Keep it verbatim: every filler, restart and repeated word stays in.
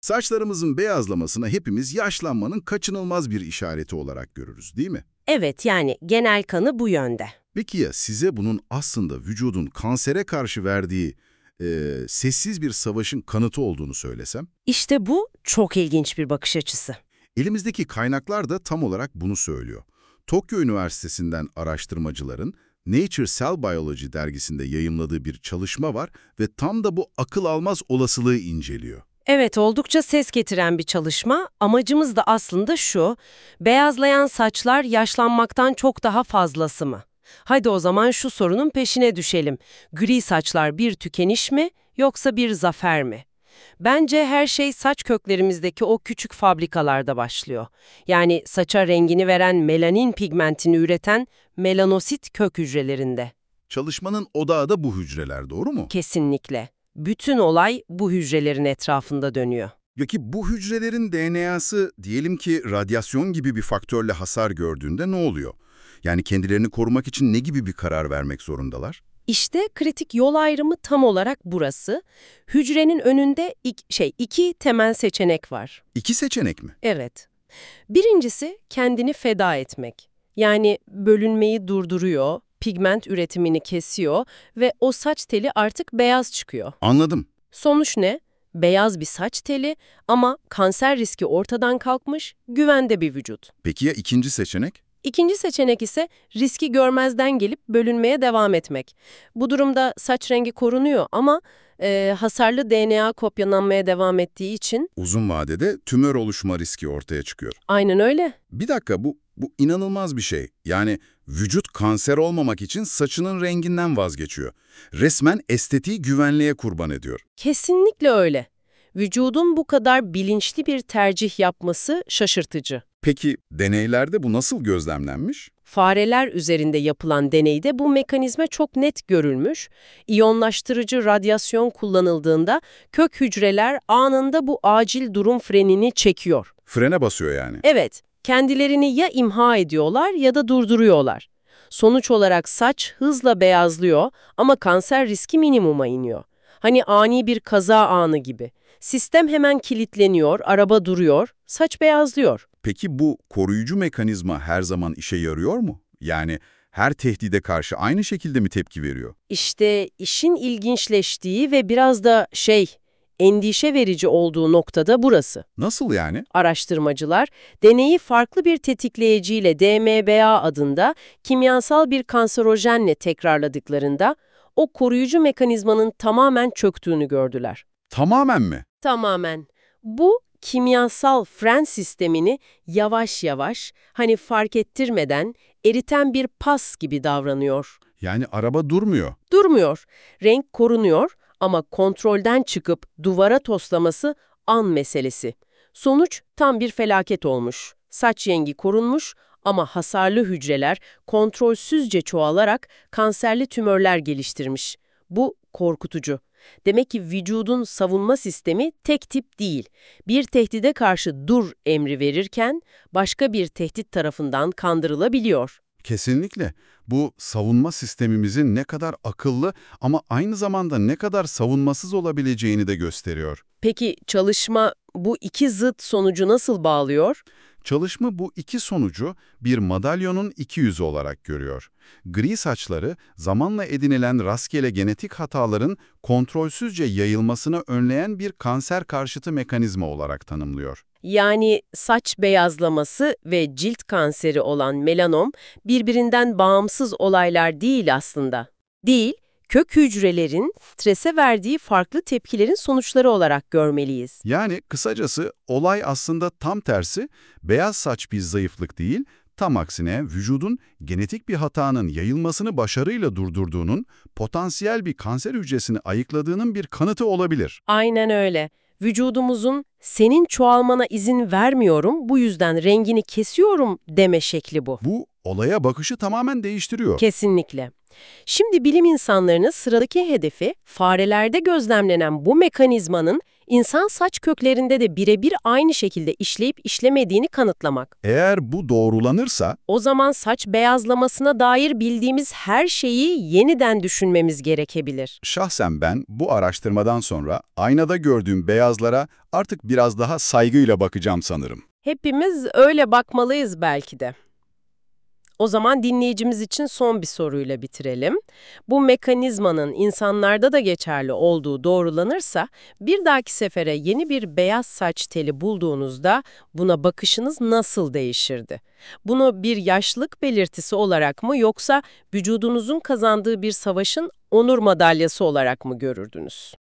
Saçlarımızın beyazlamasını hepimiz yaşlanmanın kaçınılmaz bir işareti olarak görürüz, değil mi? Evet, yani genel kanı bu yönde. Peki ya size bunun aslında vücudun kansere karşı verdiği e, sessiz bir savaşın kanıtı olduğunu söylesem? İşte bu çok ilginç bir bakış açısı. Elimizdeki kaynaklar da tam olarak bunu söylüyor. Tokyo Üniversitesi'nden araştırmacıların Nature Cell Biology dergisinde yayımladığı bir çalışma var ve tam da bu akıl almaz olasılığı inceliyor. Evet, oldukça ses getiren bir çalışma. Amacımız da aslında şu: beyazlayan saçlar yaşlanmaktan çok daha fazlası mı? Hadi o zaman şu sorunun peşine düşelim. Gri saçlar bir tükeniş mi yoksa bir zafer mi? Bence her şey saç köklerimizdeki o küçük fabrikalarda başlıyor. Yani saça rengini veren melanin pigmentini üreten melanosit kök hücrelerinde. Çalışmanın odağı da bu hücreler, doğru mu? Kesinlikle. Bütün olay bu hücrelerin etrafında dönüyor. Peki bu hücrelerin D N A'sı diyelim ki radyasyon gibi bir faktörle hasar gördüğünde ne oluyor? Yani kendilerini korumak için ne gibi bir karar vermek zorundalar? İşte kritik yol ayrımı tam olarak burası. Hücrenin önünde ik- şey iki temel seçenek var. İki seçenek mi? Evet. Birincisi kendini feda etmek. Yani bölünmeyi durduruyor, pigment üretimini kesiyor ve o saç teli artık beyaz çıkıyor. Anladım. Sonuç ne? Beyaz bir saç teli ama kanser riski ortadan kalkmış, güvende bir vücut. Peki ya ikinci seçenek? İkinci seçenek ise riski görmezden gelip bölünmeye devam etmek. Bu durumda saç rengi korunuyor ama e, hasarlı D N A kopyalanmaya devam ettiği için... Uzun vadede tümör oluşma riski ortaya çıkıyor. Aynen öyle. Bir dakika, bu, bu inanılmaz bir şey. Yani vücut kanser olmamak için saçının renginden vazgeçiyor. Resmen estetiği güvenliğe kurban ediyor. Kesinlikle öyle. Vücudun bu kadar bilinçli bir tercih yapması şaşırtıcı. Peki deneylerde bu nasıl gözlemlenmiş? Fareler üzerinde yapılan deneyde bu mekanizma çok net görülmüş. İyonlaştırıcı radyasyon kullanıldığında kök hücreler anında bu acil durum frenini çekiyor. Frene basıyor yani. Evet, kendilerini ya imha ediyorlar ya da durduruyorlar. Sonuç olarak saç hızla beyazlıyor ama kanser riski minimuma iniyor. Hani ani bir kaza anı gibi. Sistem hemen kilitleniyor, araba duruyor, saç beyazlıyor. Peki bu koruyucu mekanizma her zaman işe yarıyor mu? Yani her tehdide karşı aynı şekilde mi tepki veriyor? İşte işin ilginçleştiği ve biraz da şey, endişe verici olduğu noktada burası. Nasıl yani? Araştırmacılar, deneyi farklı bir tetikleyiciyle D M B A adında kimyasal bir kanserojenle tekrarladıklarında o koruyucu mekanizmanın tamamen çöktüğünü gördüler. Tamamen mi? Tamamen. Bu kimyasal fren sistemini yavaş yavaş, hani fark ettirmeden eriten bir pas gibi davranıyor. Yani araba durmuyor. Durmuyor, renk korunuyor ama kontrolden çıkıp duvara toslaması an meselesi. Sonuç tam bir felaket olmuş. Saç rengi korunmuş ama hasarlı hücreler kontrolsüzce çoğalarak kanserli tümörler geliştirmiş. Bu korkutucu. Demek ki vücudun savunma sistemi tek tip değil. Bir tehdide karşı dur emri verirken başka bir tehdit tarafından kandırılabiliyor. Kesinlikle. Bu savunma sistemimizin ne kadar akıllı ama aynı zamanda ne kadar savunmasız olabileceğini de gösteriyor. Peki çalışma bu iki zıt sonucu nasıl bağlıyor? Çalışma bu iki sonucu bir madalyonun iki yüzü olarak görüyor. Gri saçları zamanla edinilen rastgele genetik hataların kontrolsüzce yayılmasını önleyen bir kanser karşıtı mekanizma olarak tanımlıyor. Yani saç beyazlaması ve cilt kanseri olan melanom birbirinden bağımsız olaylar değil aslında. Değil, kök hücrelerin strese verdiği farklı tepkilerin sonuçları olarak görmeliyiz. Yani kısacası olay aslında tam tersi, beyaz saç bir zayıflık değil, tam aksine vücudun genetik bir hatanın yayılmasını başarıyla durdurduğunun, potansiyel bir kanser hücresini ayıkladığının bir kanıtı olabilir. Aynen öyle. Vücudumuzun senin çoğalmana izin vermiyorum, bu yüzden rengini kesiyorum deme şekli bu. Bu olaya bakışı tamamen değiştiriyor. Kesinlikle. Şimdi bilim insanlarının sıradaki hedefi farelerde gözlemlenen bu mekanizmanın İnsan saç köklerinde de birebir aynı şekilde işleyip işlemediğini kanıtlamak. Eğer bu doğrulanırsa, O zaman saç beyazlamasına dair bildiğimiz her şeyi yeniden düşünmemiz gerekebilir. şahsen ben bu araştırmadan sonra aynada gördüğüm beyazlara artık biraz daha saygıyla bakacağım sanırım. Hepimiz öyle bakmalıyız belki de. O zaman dinleyicimiz için son bir soruyla bitirelim. Bu mekanizmanın insanlarda da geçerli olduğu doğrulanırsa, bir dahaki sefere yeni bir beyaz saç teli bulduğunuzda buna bakışınız nasıl değişirdi? Bunu bir yaşlılık belirtisi olarak mı yoksa vücudunuzun kazandığı bir savaşın onur madalyası olarak mı görürdünüz?